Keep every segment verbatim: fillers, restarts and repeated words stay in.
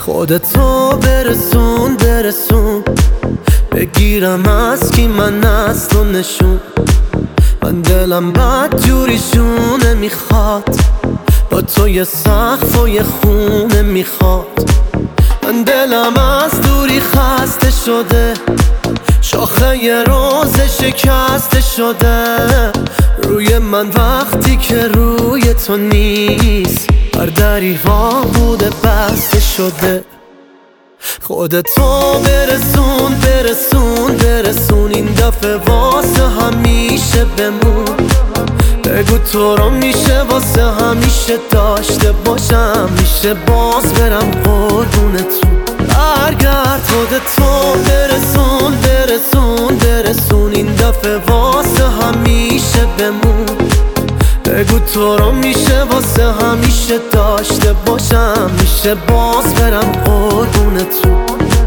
خودتو برسون برسون، بگیرم از کی من اصل و نشون. من دلم بد جوری شونه میخواد، با تو یه سقف و یه خونه میخواد. من دلم از دوری خسته شده، شاخه یه روز شکسته شده. روی من وقتی که روی تو نیست، بر دری وا بوده بسته شده. خودتو برسون برسون برسون، این دفعه واسه همیشه بمون. بگو تو رو میشه واسه همیشه داشته باشم، میشه باز برم قربونتون. برگرد خودتو برسون برسون برسون، این دفعه واسه همیشه بمون. بگو تو رو میشه واسه همیشه داشته باشم، میشه باز برم قربونتون.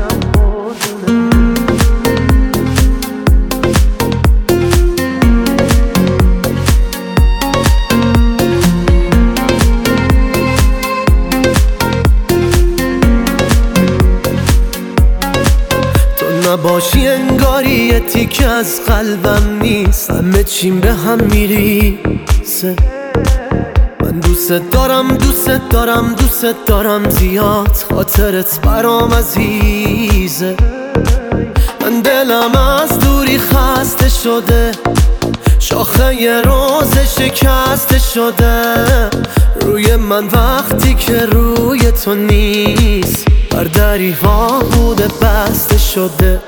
نباشی انگاری یه تیکه از قلبم نیست، همه چیم به هم میریزه. من دوست دارم دوست دارم دوست دارم زیاد، خاطرت برام عزیزه. من دلم از دوری خسته شده، شاخه یه روز شکسته شده. روی من وقتی که روی تو نیست، بر دری وا بوده بسته شده.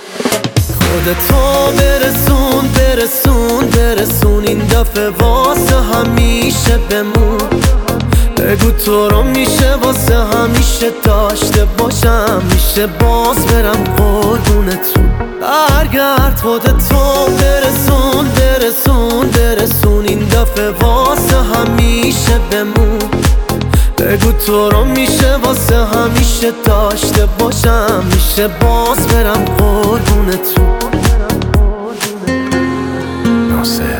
خودتو برسون برسون برسون، این دفعه واسه همیشه بمون. بگو تو رو میشه واسه همیشه داشته باشم، میشه باز برم قربونتون. برگرد خودتو برسون برسون برسون، این دفعه واسه همیشه بمون. بگو تو رو میشه واسه همیشه داشته باشم، میشه باز برم قربونتون.